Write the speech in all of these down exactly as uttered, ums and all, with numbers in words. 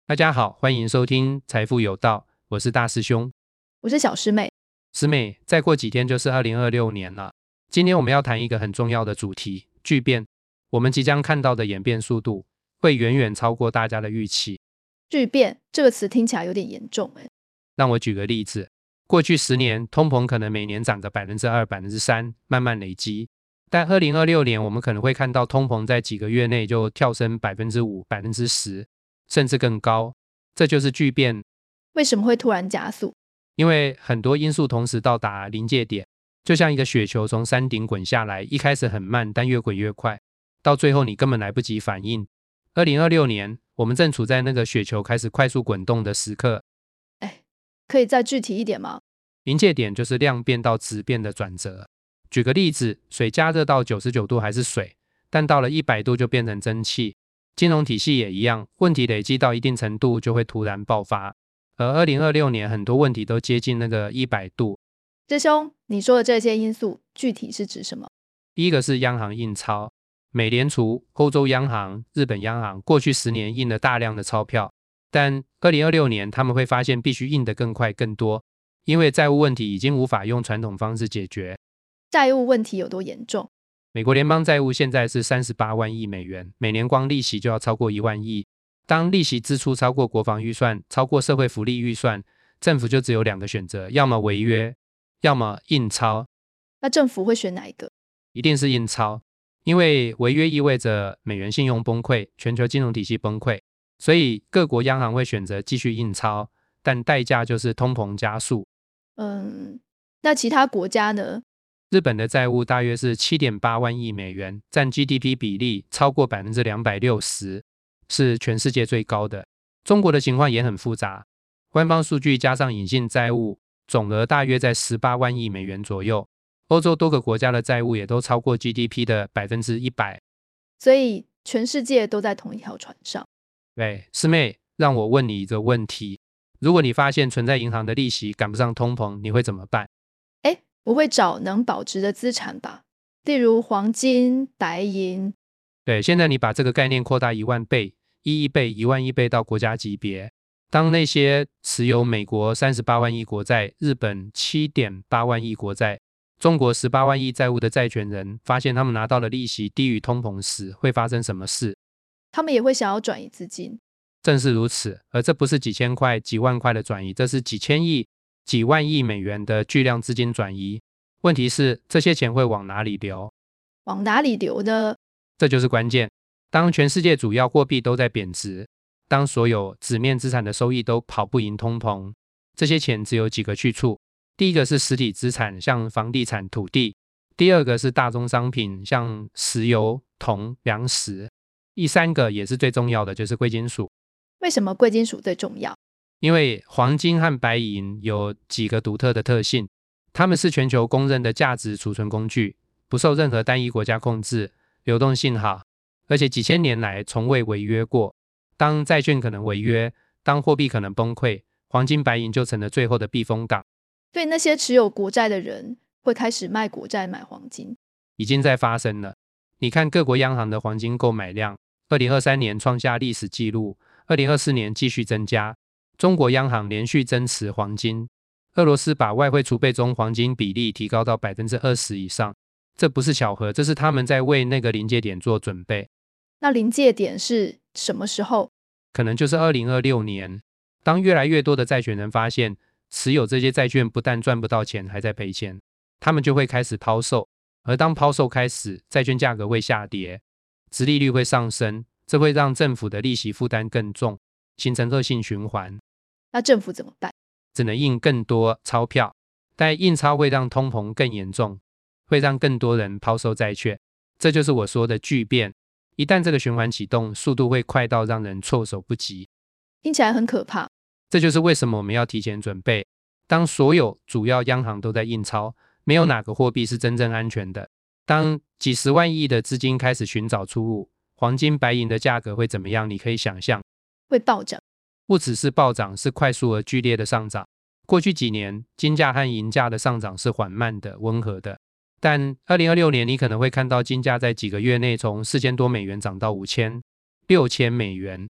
大家好，欢迎收听财富有道，我是大师兄。 我是小师妹。 师妹，再过几天就是二零二六年了。今天我们要谈一个很重要的主题，巨变。我们即将看到的演变速度会远远超过大家的预期。 巨变这个词听起来有点严重耶。 让我举个例子，过去十年通膨可能每年涨个 百分之二、百分之三， 慢慢累积，但二零二六年我们可能会看到通膨在几个月内就跳升 百分之五、百分之十， 甚至更高。这就是巨变。 为什么会突然加速？ 因为很多因素同时到达临界点，就像一个雪球从山顶滚下来，一开始很慢，但越滚越快，到最后你根本来不及反应。二零二六年我们正处在那个雪球开始快速滚动的时刻。 哎，可以再具体一点吗？ 临界点就是量变到质变的转折。举个例子，水加热到九十九度还是水，但到了一百度就变成蒸汽。金融体系也一样，问题累积到一定程度就会突然爆发。而二零二六年很多问题都接近那个一百度。 师兄，你说的这些因素具体是指什么？ 第一个是央行印钞，美联储、欧洲央行、日本央行过去十年印了大量的钞票，但二零二六年他们会发现必须印得更快更多，因为债务问题已经无法用传统方式解决。 债务问题有多严重？ 美国联邦债务现在是三十八万亿美元，每年光利息就要超过一万亿。当利息支出超过国防预算，超过社会福利预算，政府就只有两个选择，要么违约，要么印钞。 那政府会选哪一个？ 一定是印钞，因为违约意味着美元信用崩溃，全球金融体系崩溃，所以各国央行会选择继续印钞，但代价就是通膨加速。 嗯，那其他国家呢？ 日本的债务大约是 七点八万亿美元，占 G D P 比例超过 百分之两百六十， 是全世界最高的。中国的情况也很复杂，官方数据加上隐性债务总额大约在十八万亿美元左右。欧洲多个国家的债务也都超过 G D P 的 百分之一百。 所以全世界都在同一条船上。 对，师妹，让我问你一个问题，如果你发现存在银行的利息赶不上通膨，你会怎么办？ 诶，我会找能保值的资产吧，例如黄金、白银。 对，现在你把这个概念扩大一万倍、一亿倍、一万亿倍到国家级别。当那些持有美国三十八万亿国债、日本 七点八万亿国债、中国十八万亿债务的债权人发现他们拿到的利息低于通膨时，会发生什么事？ 他们也会想要转移资金。 正是如此，而这不是几千块、几万块的转移，这是几千亿、几万亿美元的巨量资金转移。问题是，这些钱会往哪里流？ 往哪里流呢？ 这就是关键。当全世界主要货币都在贬值，当所有纸面资产的收益都跑不赢通膨，这些钱只有几个去处。第一个是实体资产，像房地产、土地；第二个是大宗商品，像石油、铜、粮食；第三个也是最重要的，就是贵金属。 为什么贵金属最重要？ 因为黄金和白银有几个独特的特性，它们是全球公认的价值储存工具，不受任何单一国家控制，流动性好，而且几千年来从未违约过。当债券可能违约，当货币可能崩溃，黄金白银就成了最后的避风港。 对那些持有国债的人会开始卖国债买黄金。 已经在发生了。你看各国央行的黄金购买量，二零二三年创下历史纪录，二零二四年继续增加。中国央行连续增持黄金，俄罗斯把外汇储备中黄金比例提高到 百分之二十 以上。这不是巧合，这是他们在为那个临界点做准备。 那临界点是什么时候？ 可能就是二零二六年，当越来越多的债权人发现持有这些债券不但赚不到钱，还在赔钱，他们就会开始抛售。而当抛售开始，债券价格会下跌，殖利率会上升，这会让政府的利息负担更重，形成恶性循环。 那政府怎么办？ 只能印更多钞票，但印钞会让通膨更严重，会让更多人抛售债券。这就是我说的巨变。一旦这个循环启动，速度会快到让人措手不及。 听起来很可怕。 这就是为什么我们要提前准备。当所有主要央行都在印钞，没有哪个货币是真正安全的。当几十万亿的资金开始寻找出路，黄金白银的价格会怎么样？你可以想象， 会暴涨。 不只是暴涨，是快速而剧烈的上涨。过去几年金价和银价的上涨是缓慢的、温和的，但二零二六年你可能会看到金价在几个月内从四千多美元涨到五千、六千美元。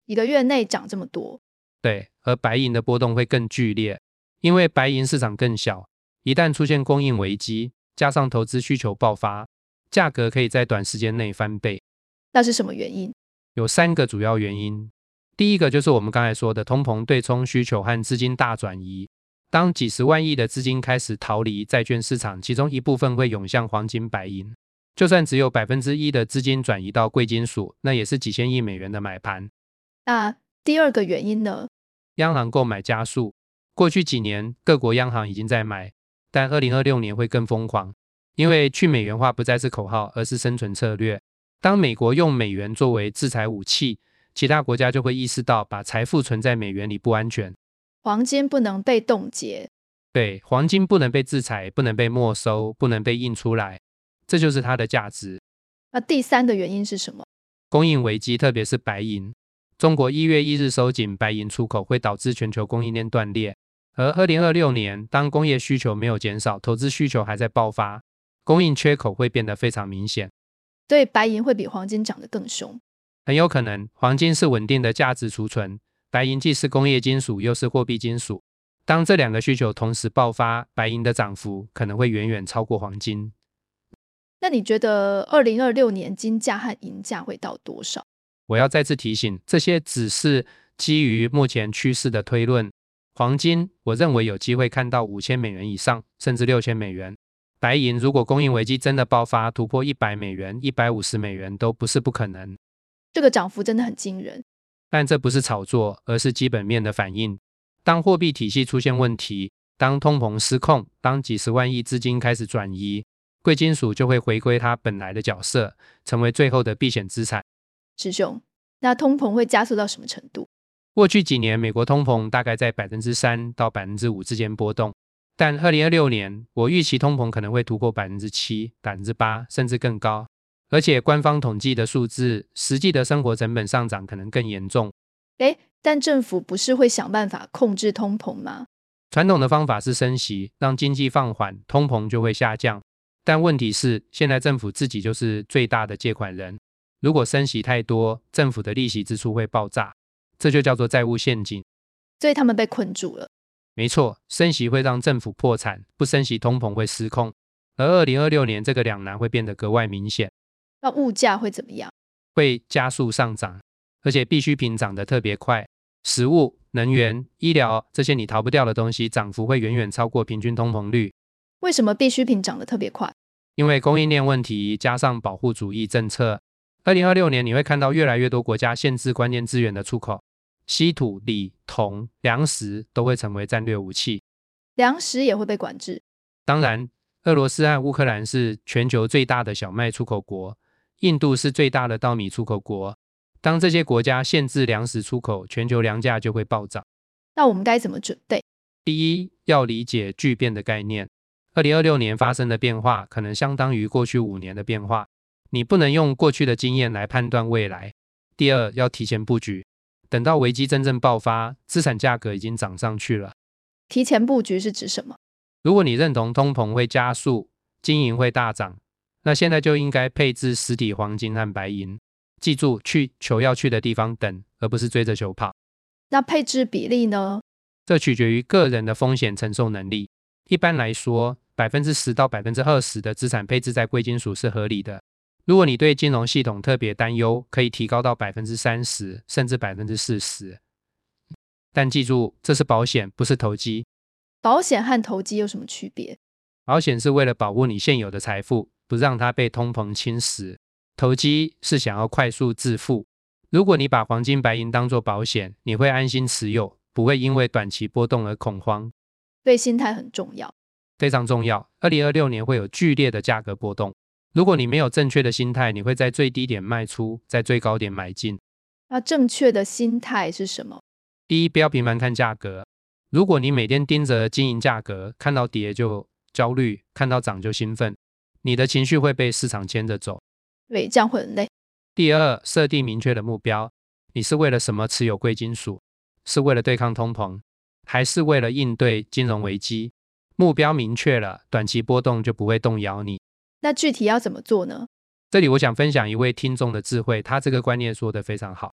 一个月内涨这么多。 对，而白银的波动会更剧烈，因为白银市场更小，一旦出现供应危机，加上投资需求爆发，价格可以在短时间内翻倍。 那是什么原因？ 有三个主要原因。第一个就是我们刚才说的通膨对冲需求和资金大转移。当几十万亿的资金开始逃离债券市场，其中一部分会涌向黄金、白银。就算只有 百分之一 的资金转移到贵金属，那也是几千亿美元的买盘。 那第二个原因呢？ 央行购买加速。过去几年各国央行已经在买，但二零二六年会更疯狂，因为去美元化不再是口号，而是生存策略。当美国用美元作为制裁武器，其他国家就会意识到把财富存在美元里不安全。 黄金不能被冻结。 对，黄金不能被制裁，不能被没收，不能被印出来，这就是它的价值。 那第三个原因是什么？ 供应危机，特别是白银。中国一月一日收紧白银出口，会导致全球供应链断裂。而二零二六年，当工业需求没有减少，投资需求还在爆发，供应缺口会变得非常明显。 对，白银会比黄金涨得更凶。 很有可能，黄金是稳定的价值储存，白银既是工业金属，又是货币金属。当这两个需求同时爆发，白银的涨幅可能会远远超过黄金。 那你觉得二零二六年金价和银价会到多少？ 我要再次提醒，这些只是基于目前趋势的推论。黄金我认为有机会看到五千美元以上，甚至六千美元。白银如果供应危机真的爆发，突破一百美元、一百五十美元都不是不可能。 这个涨幅真的很惊人。 但这不是炒作，而是基本面的反应。当货币体系出现问题，当通膨失控，当几十万亿资金开始转移，贵金属就会回归它本来的角色，成为最后的避险资产。 师兄，那通膨会加速到什么程度？ 过去几年美国通膨大概在 百分之三 到 百分之五 之间波动，但二零二六年我预期通膨可能会突破 百分之七、百分之八 甚至更高。而且官方统计的数字，实际的生活成本上涨可能更严重。 诶，但政府不是会想办法控制通膨吗？ 传统的方法是升息，让经济放缓，通膨就会下降。但问题是，现在政府自己就是最大的借款人，如果升息太多，政府的利息支出会爆炸，这就叫做债务陷阱。 所以他们被困住了。 没错，升息会让政府破产，不升息通膨会失控。而二零二六年这个两难会变得格外明显。 那物价会怎么样？ 会加速上涨，而且必需品涨得特别快，食物、能源、医疗这些你逃不掉的东西，涨幅会远远超过平均通膨率。 为什么必需品涨得特别快？ 因为供应链问题加上保护主义政策。二零二六年你会看到越来越多国家限制关键资源的出口，稀土、锂、铜、粮食都会成为战略武器。 粮食也会被管制。 当然，俄罗斯和乌克兰是全球最大的小麦出口国，印度是最大的稻米出口国。当这些国家限制粮食出口，全球粮价就会暴涨。 那我们该怎么准备？ 第一，要理解巨变的概念。二零二六年发生的变化可能相当于过去五年的变化，你不能用过去的经验来判断未来。第二，要提前布局，等到危机真正爆发，资产价格已经涨上去了。 提前布局是指什么？ 如果你认同通膨会加速，金银会大涨，那现在就应该配置实体黄金和白银。记住，去球要去的地方等，而不是追着球跑。 那配置比例呢？ 这取决于个人的风险承受能力。一般来说， 百分之十 到 百分之二十 的资产配置在贵金属是合理的。如果你对金融系统特别担忧，可以提高到 百分之三十 甚至 百分之四十。但记住，这是保险，不是投机。 保险和投机有什么区别？ 保险是为了保护你现有的财富，不让它被通膨侵蚀。投机是想要快速致富。如果你把黄金白银当作保险，你会安心持有，不会因为短期波动而恐慌。 对，心态很重要。 非常重要。二零二六年会有剧烈的价格波动。如果你没有正确的心态，你会在最低点卖出，在最高点买进。 那正确的心态是什么？ 第一，不要频繁看价格。如果你每天盯着金银价格，看到跌就焦虑，看到涨就兴奋，你的情绪会被市场牵着走。 对，这样会很累。 第二，设定明确的目标。你是为了什么持有贵金属？是为了对抗通膨，还是为了应对金融危机？目标明确了，短期波动就不会动摇你。 那具体要怎么做呢？ 这里我想分享一位听众的智慧，他这个观念说得非常好。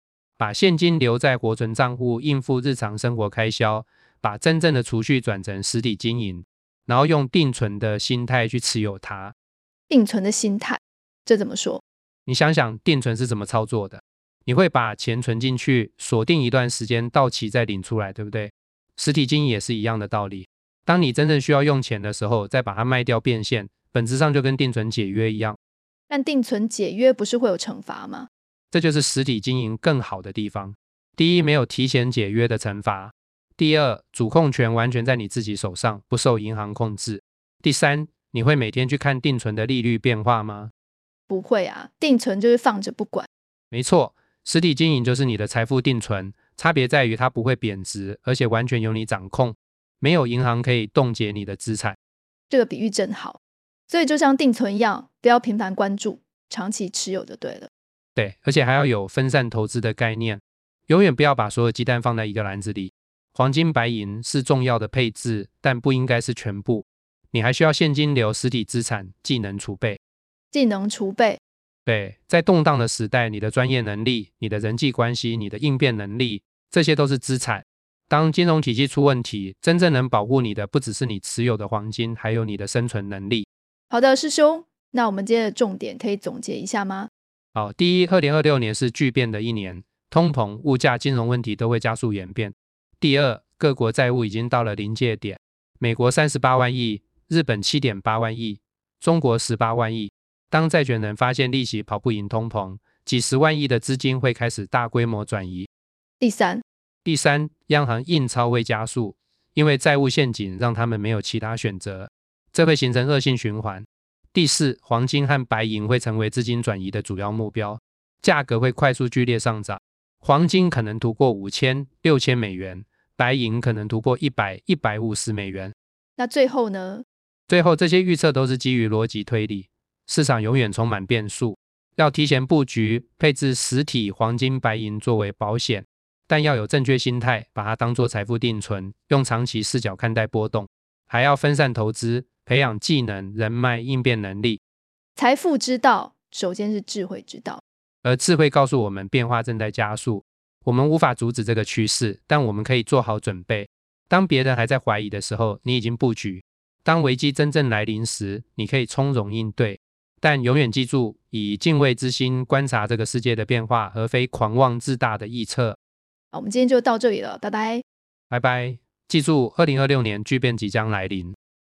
把现金留在活存账户应付日常生活开销，把真正的储蓄转成实体经营，然后用定存的心态去持有它。 定存的心态，这怎么说？ 你想想定存是怎么操作的？你会把钱存进去，锁定一段时间，到期再领出来，对不对？实体经营也是一样的道理。当你真正需要用钱的时候，再把它卖掉变现，本质上就跟定存解约一样。 但定存解约不是会有惩罚吗？ 这就是实体经营更好的地方。第一，没有提前解约的惩罚；第二，主控权完全在你自己手上，不受银行控制；第三，你会每天去看定存的利率变化吗？ 不会啊，定存就是放着不管。 没错，实体经营就是你的财富定存，差别在于它不会贬值，而且完全由你掌控，没有银行可以冻结你的资产。 这个比喻真好。所以就像定存一样，不要频繁关注，长期持有就对了。 对，而且还要有分散投资的概念，永远不要把所有鸡蛋放在一个篮子里。黄金白银是重要的配置，但不应该是全部。你还需要现金流、实体资产、技能储备。 技能储备， 对，在动荡的时代，你的专业能力、你的人际关系、你的应变能力，这些都是资产。当金融体系出问题，真正能保护你的不只是你持有的黄金，还有你的生存能力。 好的，师兄，那我们今天的重点可以总结一下吗？ 好，第一，二零二六年是巨变的一年，通膨、物价、金融问题都会加速演变。第二，各国债务已经到了临界点，美国三十八万亿，日本 七点八万亿，中国十八万亿。当债权人发现利息跑不赢通膨，几十万亿的资金会开始大规模转移。 第三， 第三，央行印钞会加速，因为债务陷阱让他们没有其他选择，这会形成恶性循环。第四，黄金和白银会成为资金转移的主要目标，价格会快速剧烈上涨。黄金可能突破五千、六千美元，白银可能突破一百、一百五十美元。 那最后呢？ 最后，这些预测都是基于逻辑推理，市场永远充满变数，要提前布局，配置实体黄金、白银作为保险，但要有正确心态，把它当作财富定存，用长期视角看待波动，还要分散投资，培养技能、人脉、应变能力。 财富之道，首先是智慧之道。 而智慧告诉我们变化正在加速，我们无法阻止这个趋势，但我们可以做好准备。当别人还在怀疑的时候，你已经布局；当危机真正来临时，你可以从容应对。但永远记住，以敬畏之心观察这个世界的变化，而非狂妄自大的臆测。 好，我们今天就到这里了，拜拜。 拜拜。记住，二零二六年巨变即将来临。